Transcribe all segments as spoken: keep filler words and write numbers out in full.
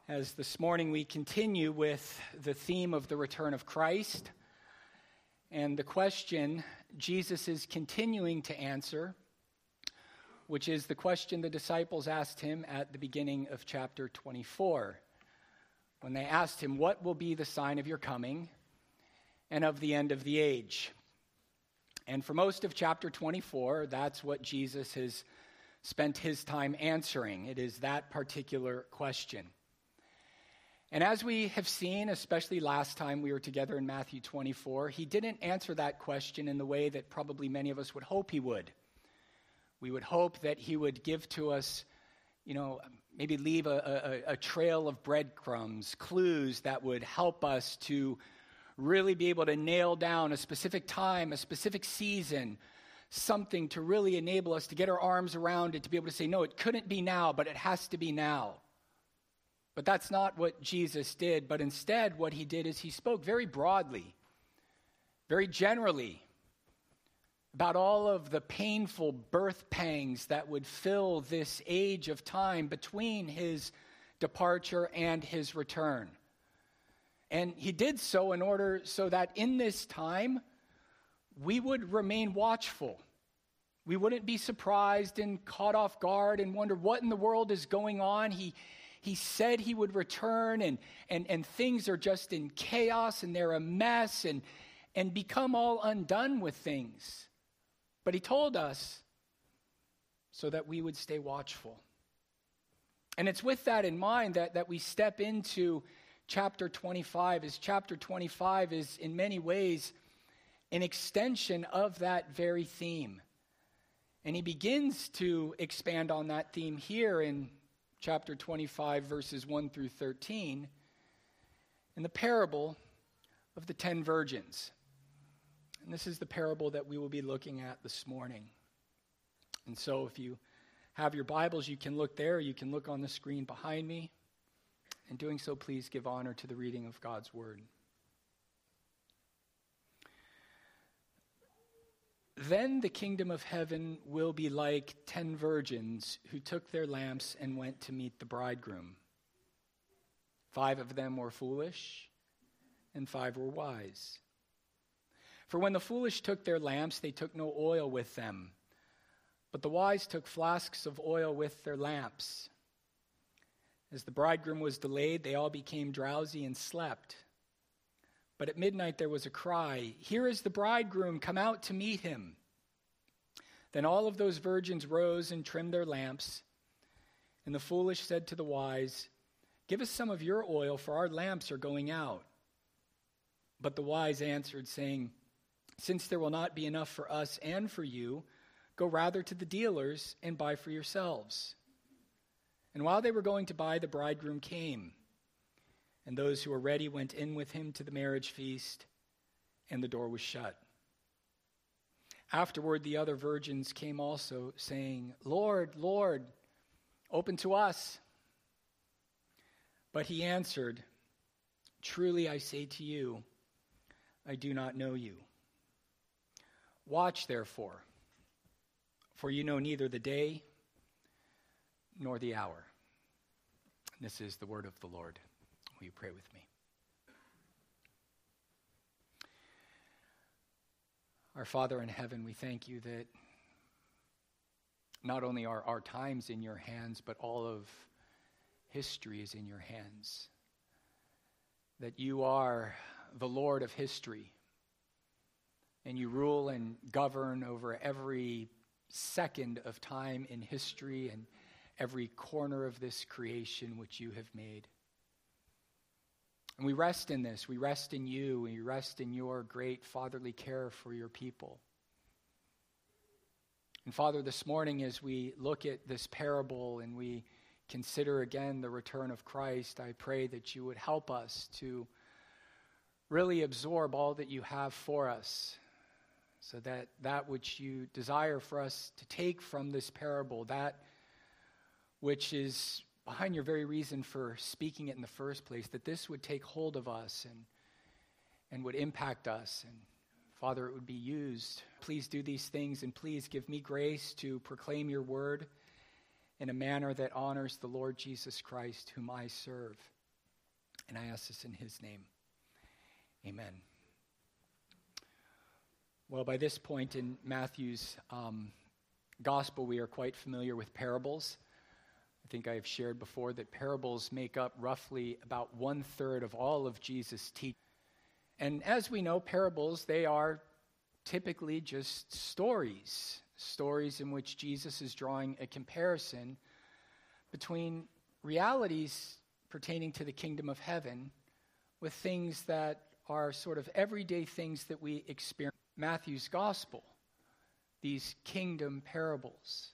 As this morning we continue with the theme of the return of Christ and the question Jesus is continuing to answer, which is the question the disciples asked him at the beginning of chapter twenty-four, when they asked him, "What will be the sign of your coming and of the end of the age?" And for most of chapter twenty-four, that's what Jesus has spent his time answering. It is that particular question. And as we have seen, especially last time we were together in Matthew twenty-four, he didn't answer that question in the way that probably many of us would hope he would. We would hope that he would give to us, you know, maybe leave a, a, a trail of breadcrumbs, clues that would help us to really be able to nail down a specific time, a specific season, something to really enable us to get our arms around it, to be able to say, no, it couldn't be now, but it has to be now. But that's not what Jesus did, but instead what he did is he spoke very broadly, very generally, about all of the painful birth pangs that would fill this age of time between his departure and his return. And he did so in order so that in this time, we would remain watchful. We wouldn't be surprised and caught off guard and wonder what in the world is going on. He He said he would return, and, and, and things are just in chaos, and they're a mess, and, and become all undone with things. But he told us so that we would stay watchful. And it's with that in mind that, that we step into chapter twenty-five, as chapter twenty-five is in many ways an extension of that very theme. And he begins to expand on that theme here in chapter twenty-five, verses one through thirteen, in the parable of the ten virgins. And this is the parable that we will be looking at this morning. And so if you have your Bibles, you can look there, you can look on the screen behind me. In doing so, please give honor to the reading of God's word. Then the kingdom of heaven will be like ten virgins who took their lamps and went to meet the bridegroom. Five of them were foolish, and five were wise. For when the foolish took their lamps, they took no oil with them, but the wise took flasks of oil with their lamps. As the bridegroom was delayed, they all became drowsy and slept. But at midnight there was a cry, "Here is the bridegroom, come out to meet him." Then all of those virgins rose and trimmed their lamps. And the foolish said to the wise, "Give us some of your oil, for our lamps are going out." But the wise answered, saying, "Since there will not be enough for us and for you, go rather to the dealers and buy for yourselves." And while they were going to buy, the bridegroom came. And those who were ready went in with him to the marriage feast, and the door was shut. Afterward, the other virgins came also, saying, "Lord, Lord, open to us." But he answered, "Truly I say to you, I do not know you. Watch therefore, for you know neither the day nor the hour." This is the word of the Lord. Will you pray with me? Our Father in heaven, we thank you that not only are our times in your hands, but all of history is in your hands. That you are the Lord of history, and you rule and govern over every second of time in history and every corner of this creation which you have made. And we rest in this. We rest in you. We rest in your great fatherly care for your people. And Father, this morning as we look at this parable and we consider again the return of Christ, I pray that you would help us to really absorb all that you have for us, so that that which you desire for us to take from this parable, that which is behind your very reason for speaking it in the first place, that this would take hold of us and and would impact us. And Father, it would be used. Please do these things, and please give me grace to proclaim your word in a manner that honors the Lord Jesus Christ, whom I serve. And I ask this in his name. Amen. Well, by this point in Matthew's um, gospel, we are quite familiar with parables. I think I have shared before that parables make up roughly about one-third of all of Jesus' teaching. And as we know, parables, they are typically just stories, stories in which Jesus is drawing a comparison between realities pertaining to the kingdom of heaven with things that are sort of everyday things that we experience. Matthew's gospel, these kingdom parables.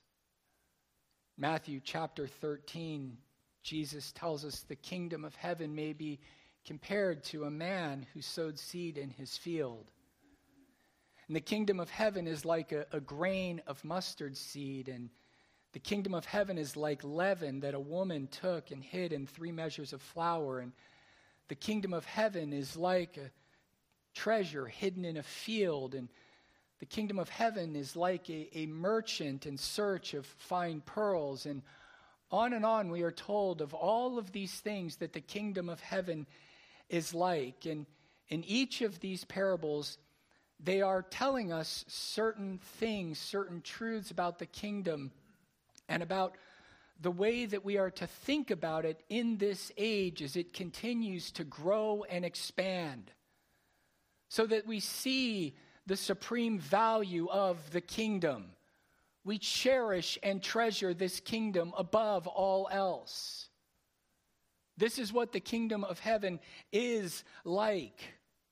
Matthew chapter thirteen, Jesus tells us the kingdom of heaven may be compared to a man who sowed seed in his field. And the kingdom of heaven is like a, a grain of mustard seed, and the kingdom of heaven is like leaven that a woman took and hid in three measures of flour. And the kingdom of heaven is like a treasure hidden in a field, and the kingdom of heaven is like a, a merchant in search of fine pearls. And on and on we are told of all of these things that the kingdom of heaven is like. And in each of these parables, they are telling us certain things, certain truths about the kingdom and about the way that we are to think about it in this age as it continues to grow and expand, so that we see the supreme value of the kingdom. We cherish and treasure this kingdom above all else. This is what the kingdom of heaven is like.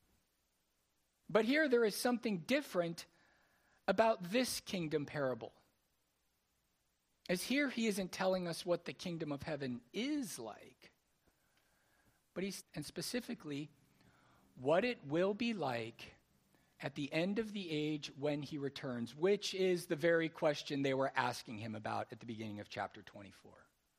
But here there is something different about this kingdom parable. As here he isn't telling us what the kingdom of heaven is like, but he's, and specifically, what it will be like at the end of the age when he returns, which is the very question they were asking him about at the beginning of chapter twenty-four.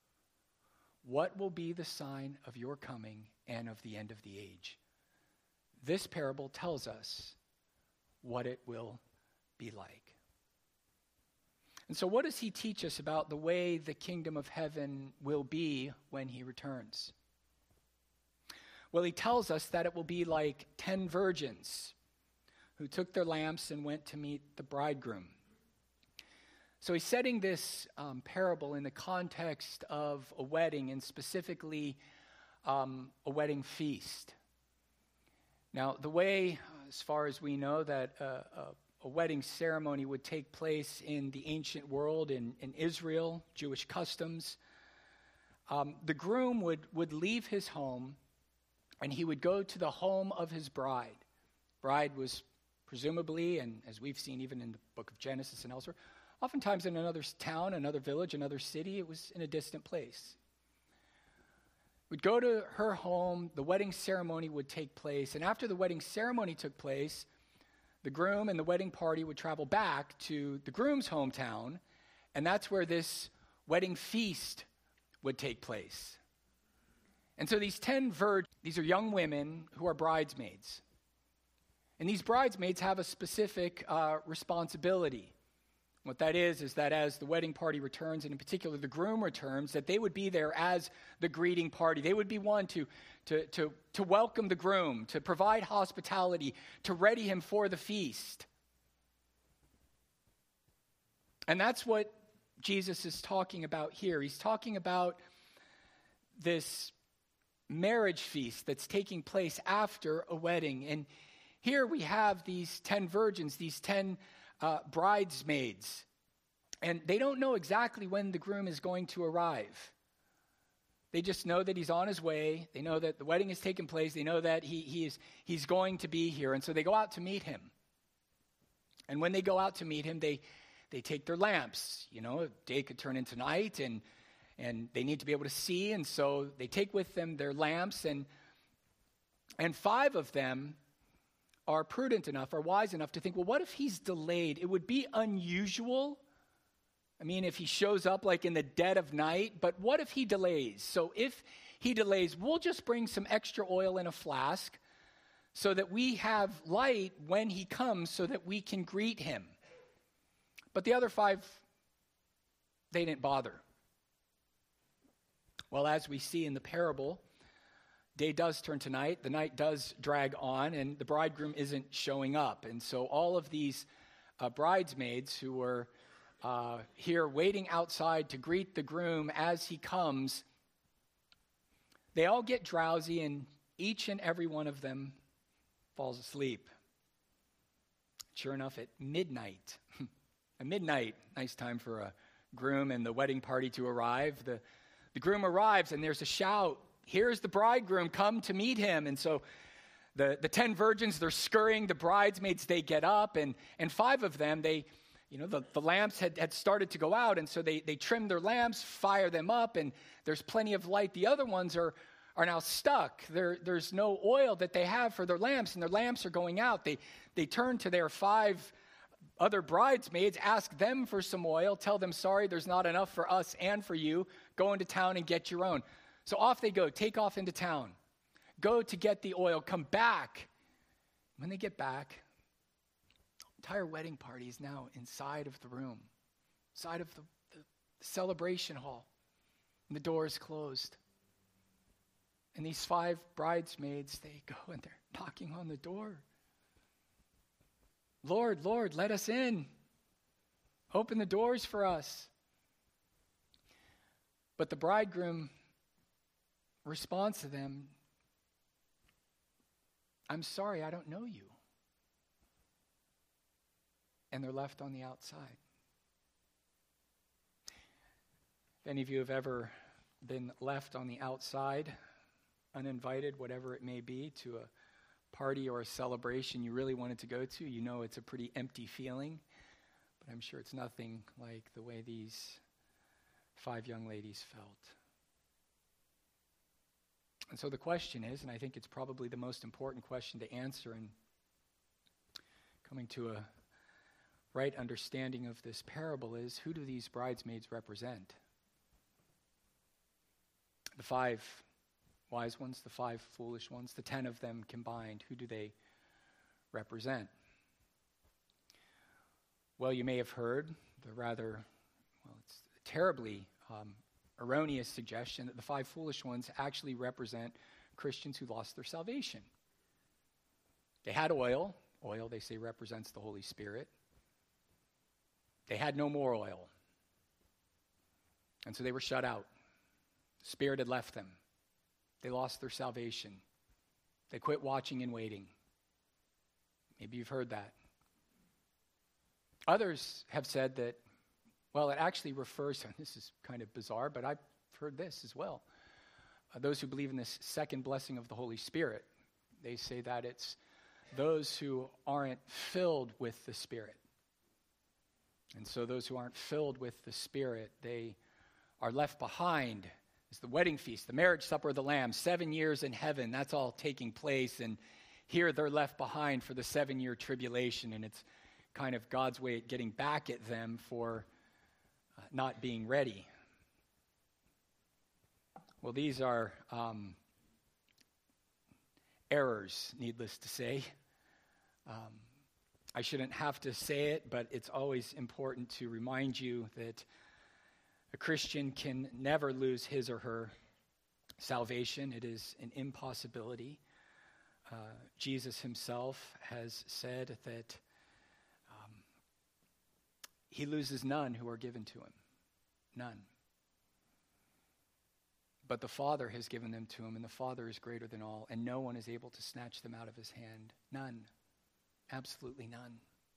What will be the sign of your coming and of the end of the age? This parable tells us what it will be like. And so what does he teach us about the way the kingdom of heaven will be when he returns? Well, he tells us that it will be like ten virgins who took their lamps and went to meet the bridegroom. So he's setting this um, parable in the context of a wedding, and specifically um, a wedding feast. Now, the way, as far as we know, that uh, a, a wedding ceremony would take place in the ancient world, in, in Israel, Jewish customs, um, the groom would, would leave his home and he would go to the home of his bride. Bride was presumably, and as we've seen even in the book of Genesis and elsewhere, oftentimes in another town, another village, another city. It was in a distant place. We'd go to her home, the wedding ceremony would take place, and after the wedding ceremony took place, the groom and the wedding party would travel back to the groom's hometown, and that's where this wedding feast would take place. And so these ten virgins, these are young women who are bridesmaids. And these bridesmaids have a specific uh, responsibility. What that is, is that as the wedding party returns, and in particular the groom returns, that they would be there as the greeting party. They would be one to, to, to, to welcome the groom, to provide hospitality, to ready him for the feast. And that's what Jesus is talking about here. He's talking about this marriage feast that's taking place after a wedding. And here we have these ten virgins, these ten uh, bridesmaids. And they don't know exactly when the groom is going to arrive. They just know that he's on his way. They know that the wedding has taken place. They know that he, he is, he's going to be here. And so they go out to meet him. And when they go out to meet him, they, they take their lamps. You know, day could turn into night, and and they need to be able to see. And so they take with them their lamps. And, and five of them are prudent enough, are wise enough to think, well, what if he's delayed? It would be unusual. I mean, if he shows up like in the dead of night, but what if he delays? So if he delays, we'll just bring some extra oil in a flask so that we have light when he comes so that we can greet him. But the other five, they didn't bother. Well, as we see in the parable, day does turn to night, the night does drag on, and the bridegroom isn't showing up. And so all of these uh, bridesmaids who were uh, here waiting outside to greet the groom as he comes, they all get drowsy, and each and every one of them falls asleep. Sure enough, at midnight, at midnight, nice time for a groom and the wedding party to arrive, the The groom arrives, and there's a shout, "Here's the bridegroom, come to meet him." And so the, the ten virgins, they're scurrying. The bridesmaids, they get up, and, and five of them, they, you know, the, the lamps had, had started to go out, and so they, they trim their lamps, fire them up, and there's plenty of light. The other ones are, are now stuck. There, there's no oil that they have for their lamps, and their lamps are going out. They, they turn to their five other bridesmaids, ask them for some oil, tell them, "Sorry, there's not enough for us and for you. Go into town and get your own." So off they go, take off into town, go to get the oil, come back. When they get back, the entire wedding party is now inside of the room, inside of the, the celebration hall, and the door is closed. And these five bridesmaids, they go and they're knocking on the door. "Lord, Lord, let us in. Open the doors for us." But the bridegroom responds to them, "I'm sorry, I don't know you." And they're left on the outside. If any of you have ever been left on the outside, uninvited, whatever it may be, to a party or a celebration you really wanted to go to, you know it's a pretty empty feeling. But I'm sure it's nothing like the way these five young ladies felt. And so the question is, and I think it's probably the most important question to answer in coming to a right understanding of this parable, is, who do these bridesmaids represent? The five wise ones, the five foolish ones, the ten of them combined, who do they represent? Well, you may have heard the rather, well, it's a terribly um, erroneous suggestion that the five foolish ones actually represent Christians who lost their salvation. They had oil. Oil, they say, represents the Holy Spirit. They had no more oil. And so they were shut out. The Spirit had left them. They lost their salvation. They quit watching and waiting. Maybe you've heard that. Others have said that, well, it actually refers to, and this is kind of bizarre, but I've heard this as well. Uh, those who believe in this second blessing of the Holy Spirit, they say that it's those who aren't filled with the Spirit. And so those who aren't filled with the Spirit, they are left behind. It's the wedding feast, the marriage supper of the Lamb, seven years in heaven, that's all taking place. And here they're left behind for the seven-year tribulation, and it's kind of God's way of getting back at them for uh, not being ready. Well, these are um, errors, needless to say. Um, I shouldn't have to say it, but it's always important to remind you that a Christian can never lose his or her salvation. It is an impossibility. Uh, Jesus himself has said that um, he loses none who are given to him. None. But the Father has given them to him, and the Father is greater than all, and no one is able to snatch them out of his hand. None. Absolutely none.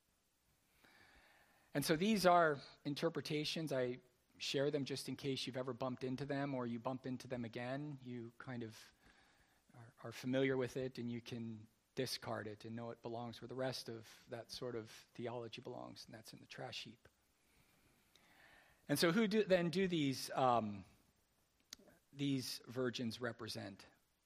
And so these are interpretations. I share them just in case you've ever bumped into them or you bump into them again. You kind of are, are familiar with it, and you can discard it and know it belongs where the rest of that sort of theology belongs, and that's in the trash heap. And so who do, then do these, um, these virgins represent?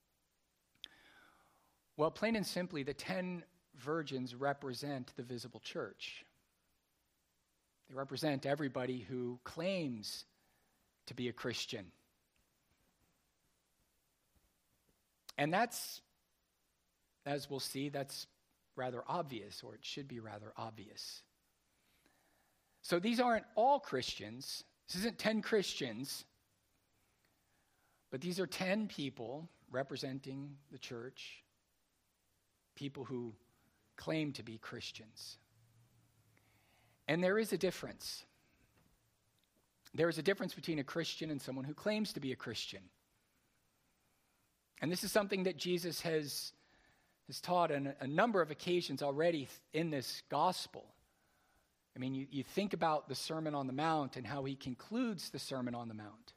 Well, plain and simply, the ten virgins represent the visible church. They represent everybody who claims to be a Christian. And that's, as we'll see, that's rather obvious, or it should be rather obvious. So these aren't all Christians. This isn't ten Christians. But these are ten people representing the church, people who claim to be Christians. And there is a difference. There is a difference between a Christian and someone who claims to be a Christian. And this is something that Jesus has, has taught on a, a number of occasions already in this gospel. I mean, you, you think about the Sermon on the Mount and how he concludes the Sermon on the Mount.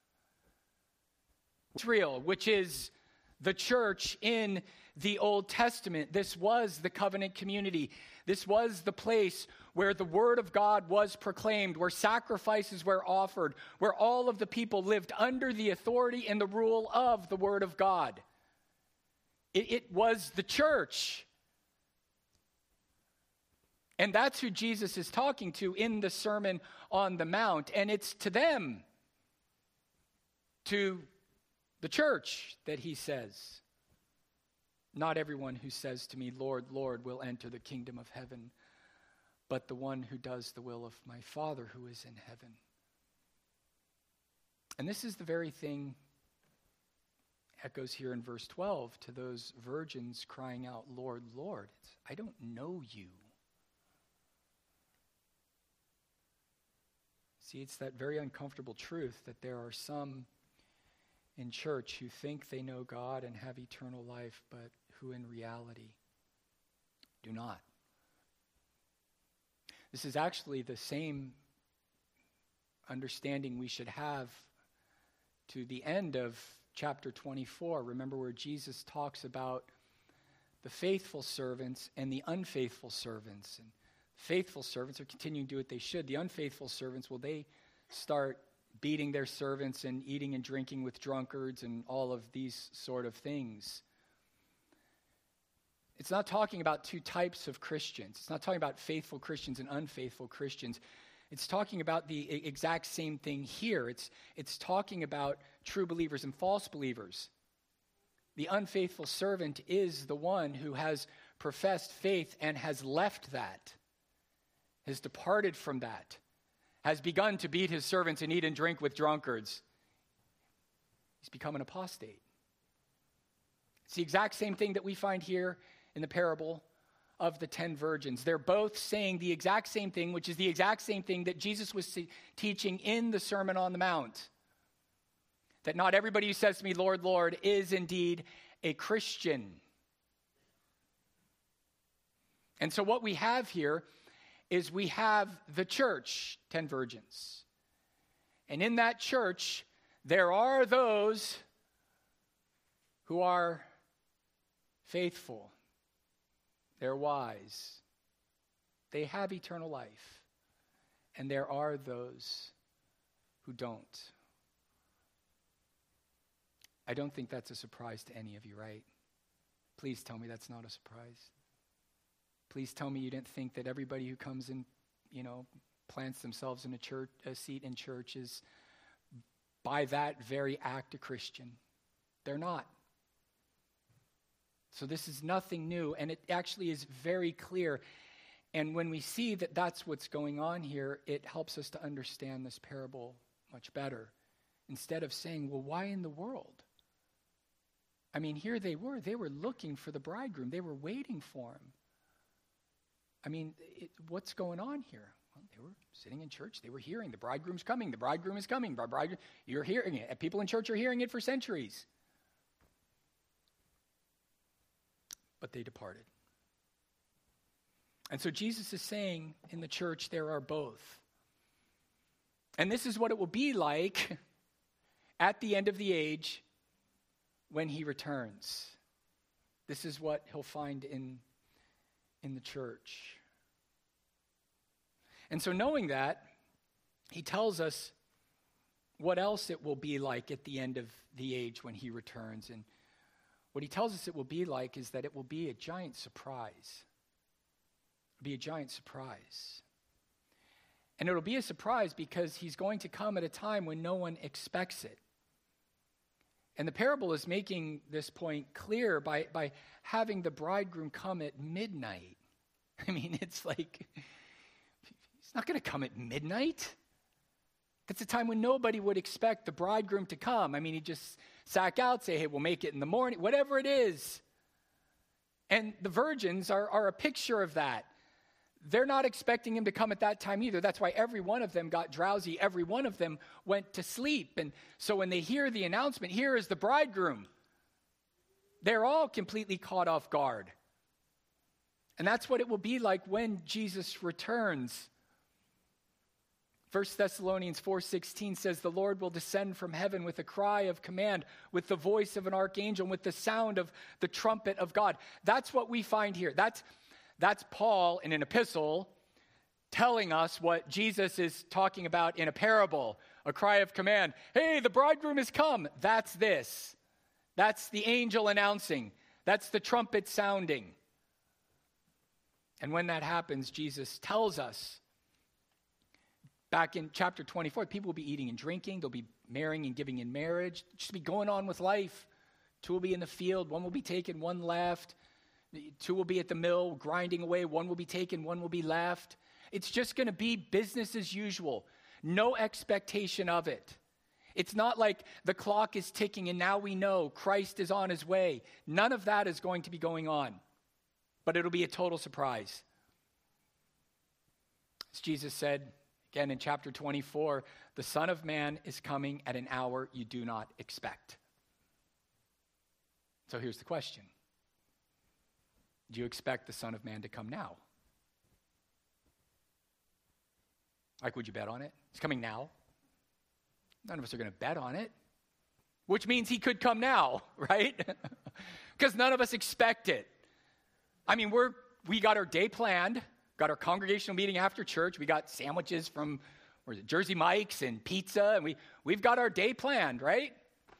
Israel, which is the church in the Old Testament. This was the covenant community. This was the place where the word of God was proclaimed, where sacrifices were offered, where all of the people lived under the authority and the rule of the word of God. It, it was the church. And that's who Jesus is talking to in the Sermon on the Mount. And it's to them, to the church, that he says, "Not everyone who says to me, 'Lord, Lord,' will enter the kingdom of heaven, but the one who does the will of my Father who is in heaven." And this is the very thing echoes here in verse twelve to those virgins crying out, "Lord, Lord." It's, I don't know you. See, it's that very uncomfortable truth that there are some in church who think they know God and have eternal life, but who in reality do not. This is actually the same understanding we should have to the end of chapter twenty-four. Remember where Jesus talks about the faithful servants and the unfaithful servants. And faithful servants are continuing to do what they should. The unfaithful servants, well, they start beating their servants and eating and drinking with drunkards and all of these sort of things. It's not talking about two types of Christians. It's not talking about faithful Christians and unfaithful Christians. It's talking about the exact same thing here. It's, it's talking about true believers and false believers. The unfaithful servant is the one who has professed faith and has left that, has departed from that, has begun to beat his servants and eat and drink with drunkards. He's become an apostate. It's the exact same thing that we find here in the parable of the ten virgins. They're both saying the exact same thing, which is the exact same thing that Jesus was teaching in the Sermon on the Mount. That not everybody who says to me, "Lord, Lord," is indeed a Christian. And so what we have here is we have the church, ten virgins. And in that church, there are those who are faithful. They're wise. They have eternal life. And there are those who don't. I don't think that's a surprise to any of you, right? Please tell me that's not a surprise. Please tell me you didn't think that everybody who comes in, you know, plants themselves in a church, a seat in church is by that very act a Christian. They're not. So this is nothing new, and it actually is very clear. And when we see that that's what's going on here, it helps us to understand this parable much better. Instead of saying, well, why in the world? I mean, here they were. They were looking for the bridegroom. They were waiting for him. I mean, it, what's going on here? Well, they were sitting in church. They were hearing the bridegroom's coming. The bridegroom is coming. Bridegroom, you're hearing it. People in church are hearing it for centuries. But they departed. And so Jesus is saying in the church there are both. And this is what it will be like at the end of the age when he returns. This is what he'll find in, in the church. And so knowing that, he tells us what else it will be like at the end of the age when he returns. And what he tells us it will be like is that it will be a giant surprise. It'll be a giant surprise. And it'll be a surprise because he's going to come at a time when no one expects it. And the parable is making this point clear by, by having the bridegroom come at midnight. I mean, it's like, he's not going to come at midnight. That's a time when nobody would expect the bridegroom to come. I mean, he'd just sack out, say, hey, we'll make it in the morning, whatever it is. And the virgins are, are a picture of that. They're not expecting him to come at that time either. That's why every one of them got drowsy. Every one of them went to sleep. And so when they hear the announcement, here is the bridegroom, they're all completely caught off guard. And that's what it will be like when Jesus returns. First Thessalonians four sixteen says, the Lord will descend from heaven with a cry of command, with the voice of an archangel, and with the sound of the trumpet of God. That's what we find here. That's, that's Paul in an epistle telling us what Jesus is talking about in a parable, a cry of command. Hey, the bridegroom has come. That's this. That's the angel announcing. That's the trumpet sounding. And when that happens, Jesus tells us, back in chapter twenty-four, people will be eating and drinking. They'll be marrying and giving in marriage. Just be going on with life. Two will be in the field. One will be taken, one left. Two will be at the mill grinding away. One will be taken, one will be left. It's just going to be business as usual. No expectation of it. It's not like the clock is ticking and now we know Christ is on his way. None of that is going to be going on. But it'll be a total surprise. As Jesus said, again in chapter twenty-four, the Son of Man is coming at an hour you do not expect. So here's the question. Do you expect the Son of Man to come now? Like, would you bet on it? He's coming now. None of us are going to bet on it. Which means he could come now, right? Because none of us expect it. I mean, we're we got our day planned, got our congregational meeting after church. We got sandwiches from where is it, Jersey Mike's and pizza, and we, we've got our day planned, right?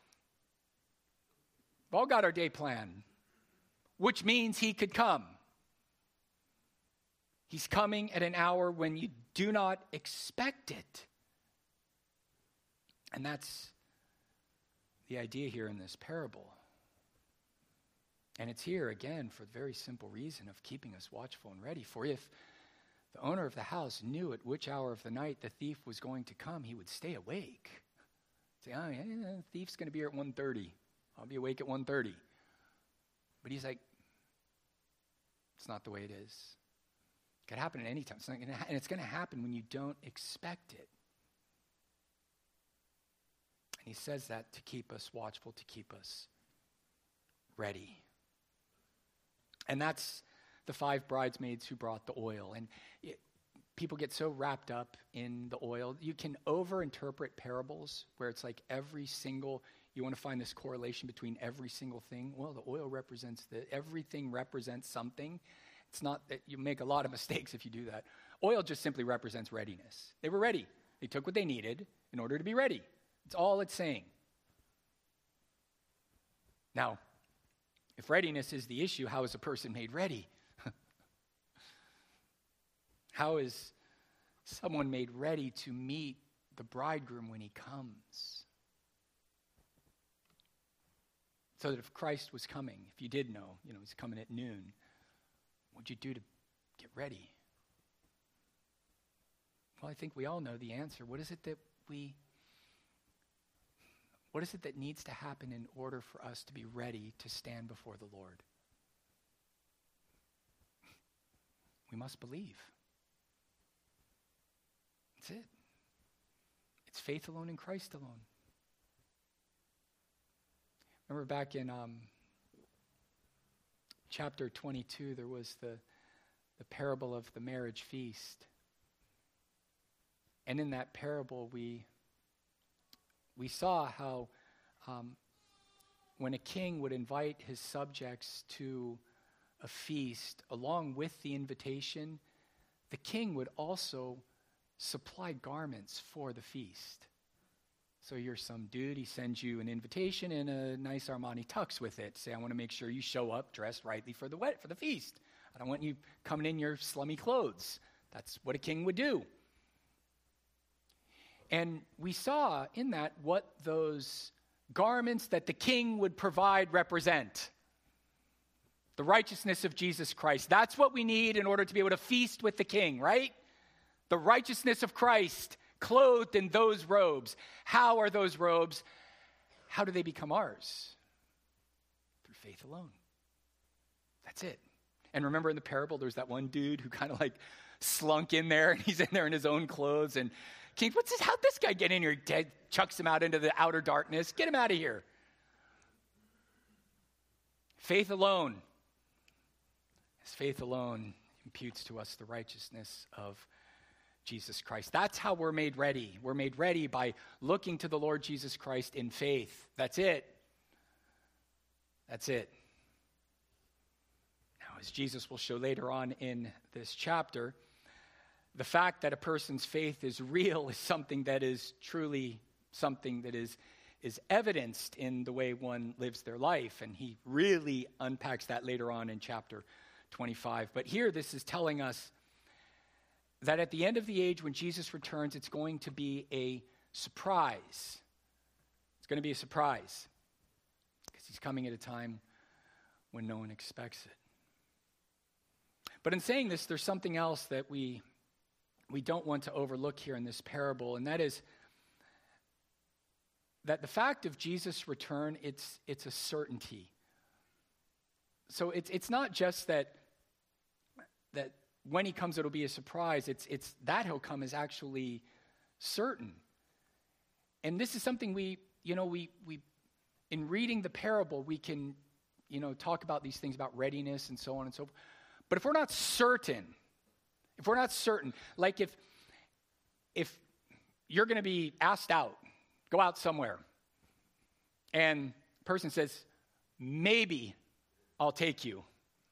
We've all got our day planned, which means he could come. He's coming at an hour when you do not expect it. And that's the idea here in this parable. And it's here, again, for the very simple reason of keeping us watchful and ready. For if the owner of the house knew at which hour of the night the thief was going to come, he would stay awake. Say, oh, yeah, the thief's going to be here at one thirty. I'll be awake at one thirty. But he's like, it's not the way it is. It could happen at any time. It's not gonna ha- and it's going to happen when you don't expect it. And he says that to keep us watchful, to keep us ready. And that's the five bridesmaids who brought the oil. And it, people get so wrapped up in the oil. You can overinterpret parables where it's like every single, you want to find this correlation between every single thing. Well, the oil represents the, everything represents something. It's not that you make a lot of mistakes if you do that. Oil just simply represents readiness. They were ready. They took what they needed in order to be ready. It's all it's saying. Now, if readiness is the issue, how is a person made ready? How is someone made ready to meet the bridegroom when he comes? So that if Christ was coming, if you did know, you know, he's coming at noon, what would you do to get ready? Well, I think we all know the answer. What is it that we, what is it that needs to happen in order for us to be ready to stand before the Lord? We must believe. That's it. It's faith alone in Christ alone. Remember back in um, chapter twenty-two, there was the, the parable of the marriage feast. And in that parable, we, we saw how um, when a king would invite his subjects to a feast, along with the invitation, the king would also supply garments for the feast. So you're some dude, he sends you an invitation and a nice Armani tux with it. Say, I want to make sure you show up dressed rightly for the wet, for the feast. I don't want you coming in your slummy clothes. That's what a king would do. And we saw in that what those garments that the king would provide represent. The righteousness of Jesus Christ. That's what we need in order to be able to feast with the king, right? The righteousness of Christ clothed in those robes. How are those robes? How do they become ours? Through faith alone. That's it. And remember in the parable, there's that one dude who kind of like slunk in there, and he's in there in his own clothes. And King, what's this? How'd this guy get in here? Dead, chucks him out into the outer darkness. Get him out of here. Faith alone. As faith alone imputes to us the righteousness of Jesus Christ. That's how we're made ready. We're made ready by looking to the Lord Jesus Christ in faith. That's it. That's it. Now, as Jesus will show later on in this chapter, the fact that a person's faith is real is something that is truly something that is, is evidenced in the way one lives their life. And he really unpacks that later on in chapter twenty-five. But here this is telling us that at the end of the age, when Jesus returns, it's going to be a surprise. It's going to be a surprise because he's coming at a time when no one expects it. But in saying this, there's something else that we we don't want to overlook here in this parable, and that is that the fact of Jesus' return, it's it's a certainty. So it's it's not just that that when he comes it'll be a surprise. It's it's that he'll come is actually certain. And this is something we, you know, we we in reading the parable, we can, you know, talk about these things about readiness and so on and so forth. But if we're not certain, if we're not certain, like if if you're going to be asked out, go out somewhere, and the person says, maybe I'll take you.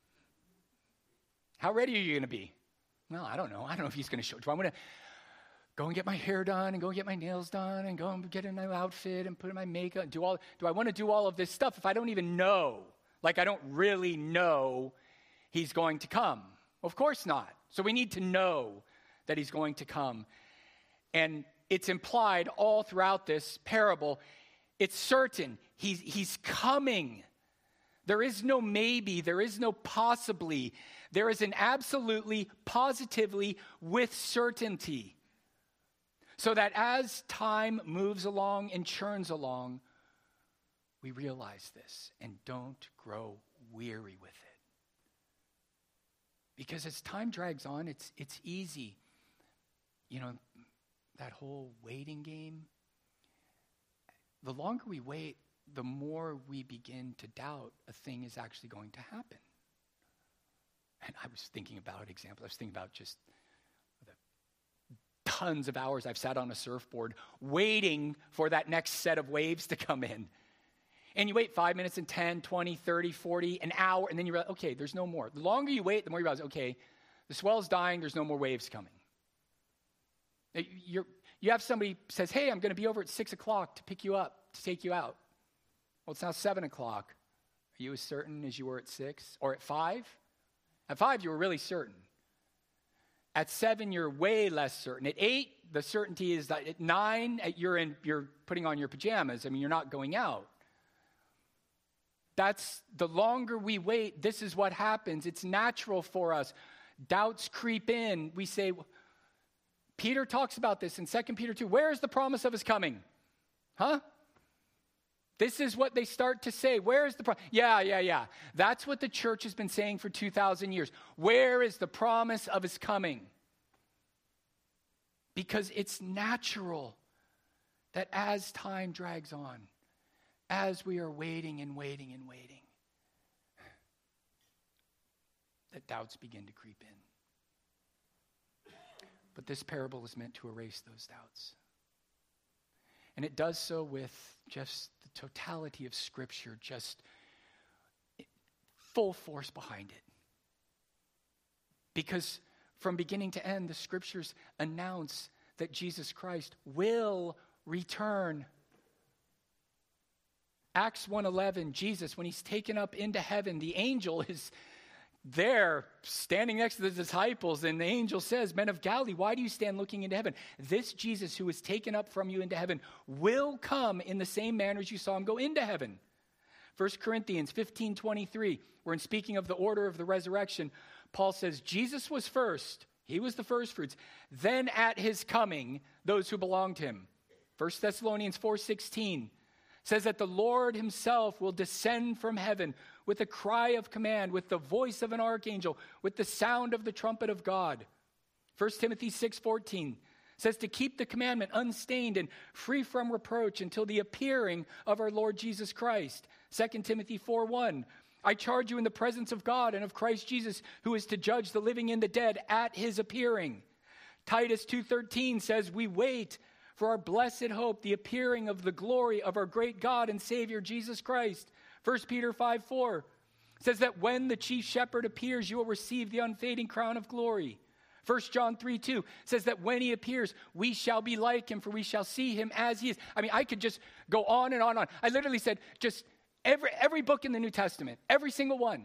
How ready are you going to be? Well, I don't know. I don't know if he's going to show. Do I want to go and get my hair done and go and get my nails done and go and get a new outfit and put in my makeup and do all, do I want to do all of this stuff if I don't even know? Like I don't really know he's going to come. Of course not. So we need to know that he's going to come. And it's implied all throughout this parable. It's certain. He's, he's coming. There is no maybe. There is no possibly. There is an absolutely, positively, with certainty. So that as time moves along and churns along, we realize this and don't grow weary with it. Because as time drags on, it's it's easy. You know, that whole waiting game. The longer we wait, the more we begin to doubt a thing is actually going to happen. And I was thinking about examples. I was thinking about just the tons of hours I've sat on a surfboard waiting for that next set of waves to come in. And you wait five minutes and ten, twenty, thirty, forty, an hour, and then you realize, okay, there's no more. The longer you wait, the more you realize, okay, the swell's dying, there's no more waves coming. You're, you have somebody says, hey, I'm going to be over at six o'clock to pick you up, to take you out. Well, it's now seven o'clock. Are you as certain as you were at six? Or at five? At five, you were really certain. At seven, you're way less certain. At eight, the certainty is that at nine, you're in, you're putting on your pajamas. I mean, you're not going out. That's the longer we wait, this is what happens. It's natural for us. Doubts creep in. We say, Peter talks about this in Second Peter two. Where is the promise of his coming? Huh? This is what they start to say. Where is the promise? Yeah, yeah, yeah. That's what the church has been saying for two thousand years. Where is the promise of his coming? Because it's natural that as time drags on, as we are waiting and waiting and waiting, that doubts begin to creep in. But this parable is meant to erase those doubts. And it does so with just the totality of Scripture, just full force behind it. Because from beginning to end, the Scriptures announce that Jesus Christ will return. Acts one eleven, Jesus, when he's taken up into heaven, the angel is there standing next to the disciples, and the angel says, men of Galilee, why do you stand looking into heaven? This Jesus who was taken up from you into heaven will come in the same manner as you saw him go into heaven. First Corinthians fifteen twenty-three, where in speaking of the order of the resurrection, Paul says, Jesus was first. He was the first fruits. Then at his coming, those who belong to him. First Thessalonians four sixteen says that the Lord himself will descend from heaven with a cry of command, with the voice of an archangel, with the sound of the trumpet of God. First Timothy six fourteen says to keep the commandment unstained and free from reproach until the appearing of our Lord Jesus Christ. Second Timothy four one, I charge you in the presence of God and of Christ Jesus, who is to judge the living and the dead at his appearing. Titus two thirteen says, we wait for our blessed hope, the appearing of the glory of our great God and Savior, Jesus Christ. First Peter five four says that when the chief shepherd appears, you will receive the unfading crown of glory. First John three two says that when he appears, we shall be like him, for we shall see him as he is. I mean, I could just go on and on and on. I literally said just every, every book in the New Testament, every single one,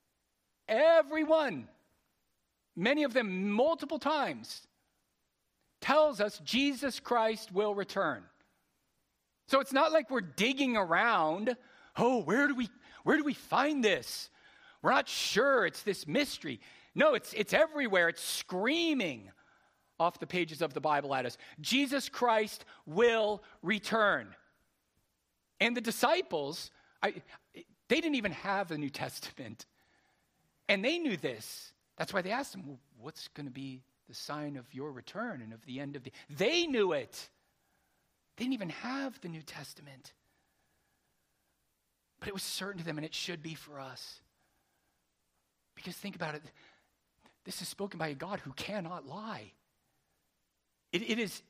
every one, many of them multiple times, tells us Jesus Christ will return. So it's not like we're digging around. Oh, where do we where do we find this? We're not sure. It's this mystery. No, it's it's everywhere. It's screaming off the pages of the Bible at us. Jesus Christ will return. And the disciples, I, they didn't even have the New Testament. And they knew this. That's why they asked him, well, what's going to be the sign of your return and of the end of the... They knew it. They didn't even have the New Testament. But it was certain to them, and it should be for us. Because think about it. This is spoken by a God who cannot lie. It, it is,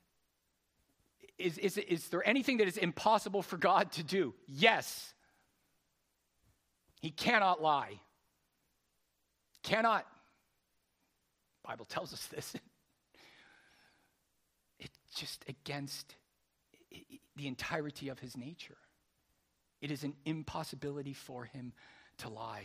is, is, is there anything that is impossible for God to do? Yes. He cannot lie. Cannot. The Bible tells us this. It's just against the entirety of his nature. It is an impossibility for him to lie.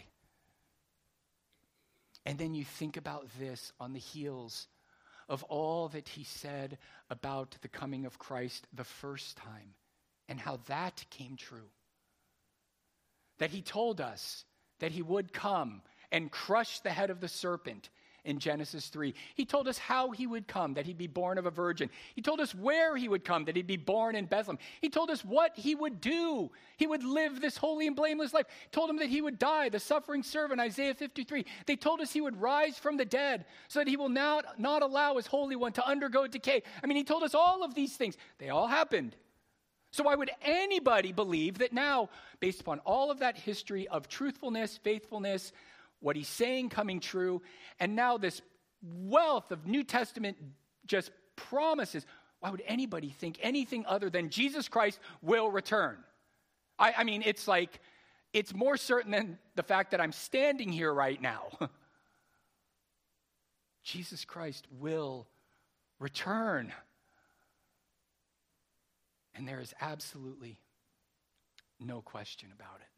And then you think about this on the heels of all that he said about the coming of Christ the first time and how that came true. That he told us that he would come and crush the head of the serpent in Genesis three. He told us how he would come, that he'd be born of a virgin. He told us where he would come, that he'd be born in Bethlehem. He told us what he would do. He would live this holy and blameless life. He told him that he would die, the suffering servant, Isaiah fifty-three. They told us he would rise from the dead so that he will now not allow his Holy One to undergo decay. I mean, he told us all of these things. They all happened. So why would anybody believe that now, based upon all of that history of truthfulness, faithfulness, what he's saying coming true, and now this wealth of New Testament just promises, why would anybody think anything other than Jesus Christ will return? I, I mean, it's like, it's more certain than the fact that I'm standing here right now. Jesus Christ will return. And there is absolutely no question about it.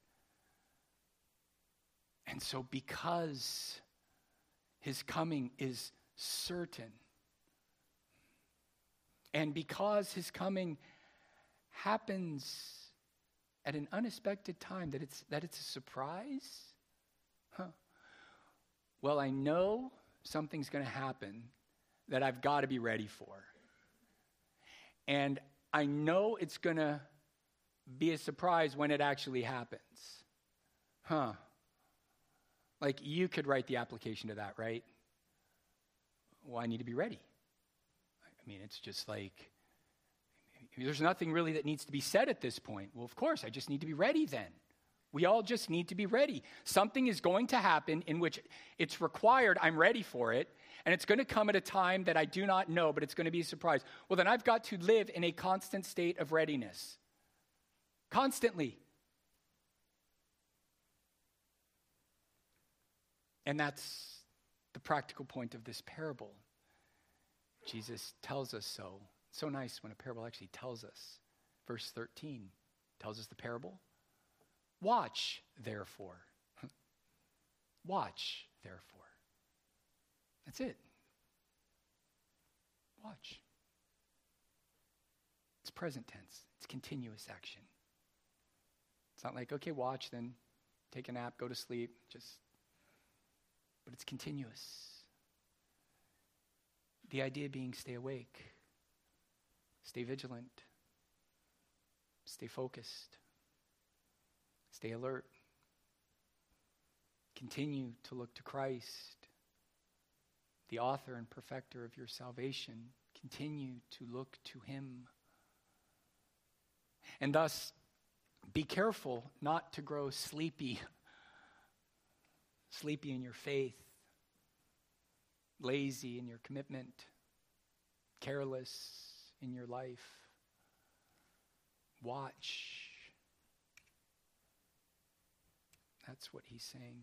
And so because his coming is certain, and because his coming happens at an unexpected time, that it's that it's a surprise, huh? Well, I know something's going to happen that I've got to be ready for. And I know it's going to be a surprise when it actually happens. Huh. Like, you could write the application to that, right? Well, I need to be ready. I mean, it's just like, there's nothing really that needs to be said at this point. Well, of course, I just need to be ready then. We all just need to be ready. Something is going to happen in which it's required, I'm ready for it, and it's going to come at a time that I do not know, but it's going to be a surprise. Well, then I've got to live in a constant state of readiness. Constantly. And that's the practical point of this parable. Jesus tells us so. It's so nice when a parable actually tells us. Verse thirteen tells us the parable. Watch, therefore. Watch, therefore. That's it. Watch. It's present tense. It's continuous action. It's not like, okay, watch, then take a nap, go to sleep, just... But it's continuous. The idea being stay awake, stay vigilant, stay focused, stay alert. Continue to look to Christ, the author and perfecter of your salvation. Continue to look to him. And thus, be careful not to grow sleepy, sleepy in your faith, lazy in your commitment, careless in your life. Watch. That's what he's saying.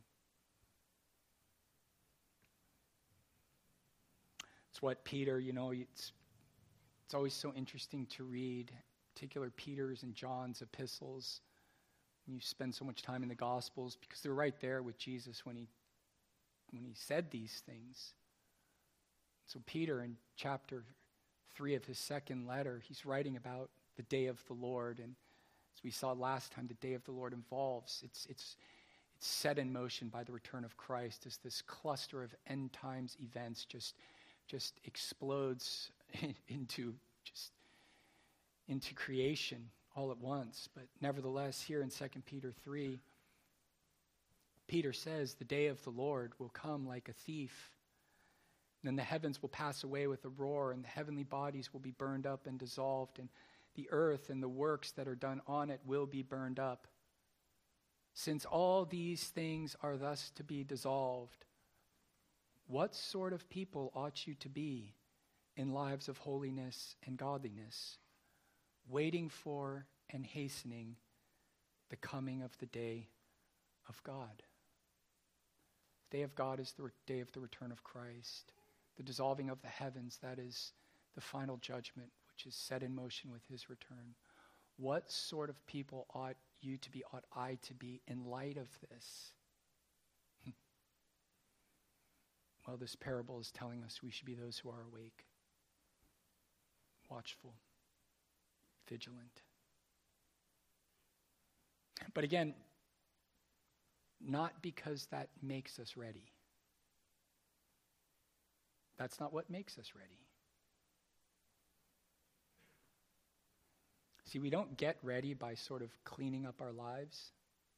It's what Peter, you know, it's, it's always so interesting to read, particular Peter's and John's epistles. You spend so much time in the Gospels because they're right there with Jesus when he when he said these things. So Peter, in chapter three of his second letter, he's writing about the day of the Lord. And as we saw last time, the day of the Lord involves, it's it's it's set in motion by the return of Christ as this cluster of end times events just just explodes into just into creation all at once. But nevertheless, here in Second Peter three, Peter says, the day of the Lord will come like a thief. Then the heavens will pass away with a roar, and the heavenly bodies will be burned up and dissolved, and the earth and the works that are done on it will be burned up. Since all these things are thus to be dissolved, what sort of people ought you to be in lives of holiness and godliness, waiting for and hastening the coming of the day of God? The day of God is the re- day of the return of Christ. The dissolving of the heavens, that is the final judgment, which is set in motion with his return. What sort of people ought you to be, ought I to be in light of this? Well, this parable is telling us we should be those who are awake, watchful, vigilant. But again, not because that makes us ready. That's not what makes us ready. See, we don't get ready by sort of cleaning up our lives,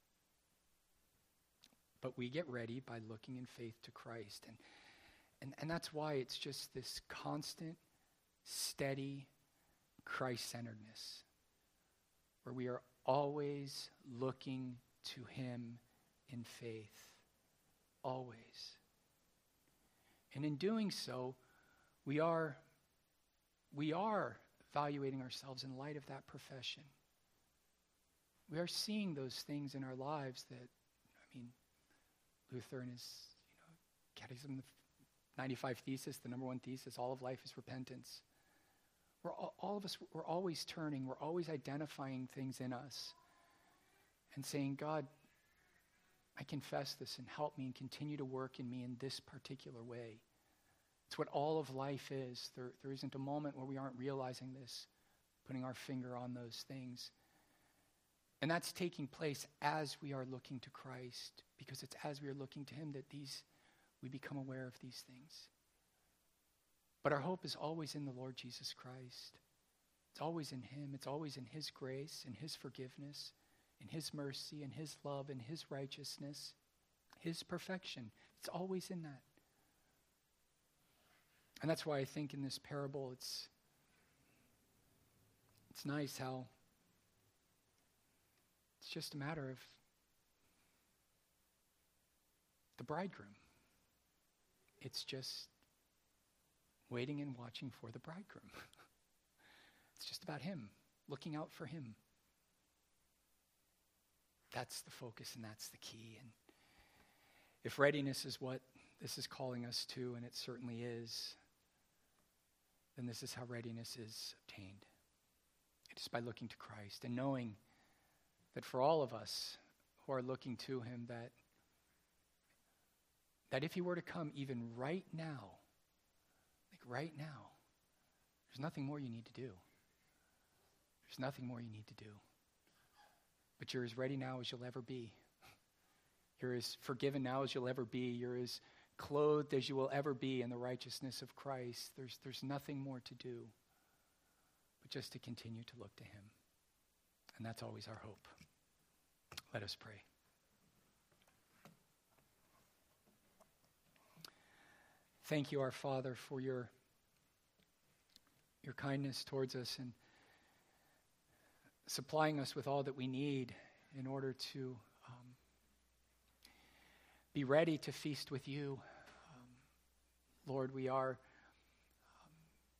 but we get ready by looking in faith to Christ. And, and, and that's why it's just this constant, steady Christ-centeredness, where we are always looking to him in faith. Always. And in doing so, we are, we are evaluating ourselves in light of that profession. We are seeing those things in our lives that, I mean, Luther in his, you know, Catechism, the ninety-five Thesis, the number one thesis, all of life is repentance. We're all, all of us, we're always turning, we're always identifying things in us and saying, God, I confess this and help me and continue to work in me in this particular way. It's what all of life is. There, there isn't a moment where we aren't realizing this, putting our finger on those things. And that's taking place as we are looking to Christ, because it's as we are looking to him that these we become aware of these things. But our hope is always in the Lord Jesus Christ. It's always in him. It's always in his grace, in his forgiveness, in his mercy, in his love, in his righteousness, his perfection. It's always in that. And that's why I think in this parable it's it's nice how it's just a matter of the bridegroom. It's just waiting and watching for the bridegroom. It's just about him, looking out for him. That's the focus and that's the key. And if readiness is what this is calling us to, and it certainly is, then this is how readiness is obtained. It is by looking to Christ and knowing that for all of us who are looking to him, that, that if he were to come even right now, like right now, there's nothing more you need to do. There's nothing more you need to do. But you're as ready now as you'll ever be. You're as forgiven now as you'll ever be. You're as clothed as you will ever be in the righteousness of Christ. There's, there's nothing more to do but just to continue to look to him. And that's always our hope. Let us pray. Thank you, our Father, for your, your kindness towards us and supplying us with all that we need in order to um, be ready to feast with you. Um, Lord, we are um,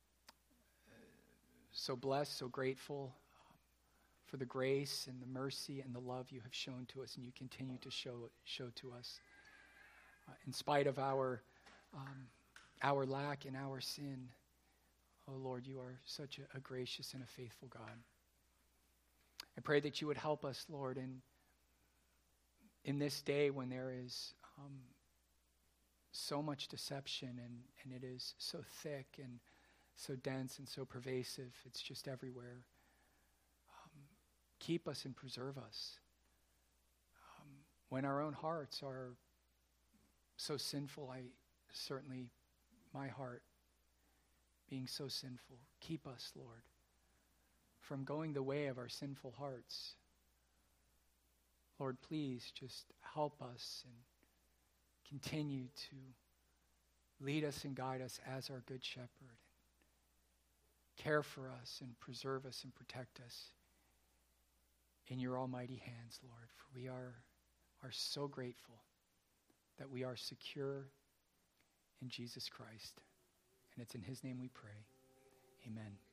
so blessed, so grateful um, for the grace and the mercy and the love you have shown to us and you continue to show, show to us. Uh, in spite of our um, our lack and our sin, oh Lord, you are such a, a gracious and a faithful God. I pray that you would help us, Lord, in, in this day when there is um, so much deception and, and it is so thick and so dense and so pervasive. It's just everywhere. Um, keep us and preserve us. Um, when our own hearts are so sinful, I certainly, my heart being so sinful, keep us, Lord, from going the way of our sinful hearts. Lord, please just help us and continue to lead us and guide us as our good shepherd. Care for us and preserve us and protect us in your almighty hands, Lord. For we are, are so grateful that we are secure in Jesus Christ. And it's in his name we pray. Amen.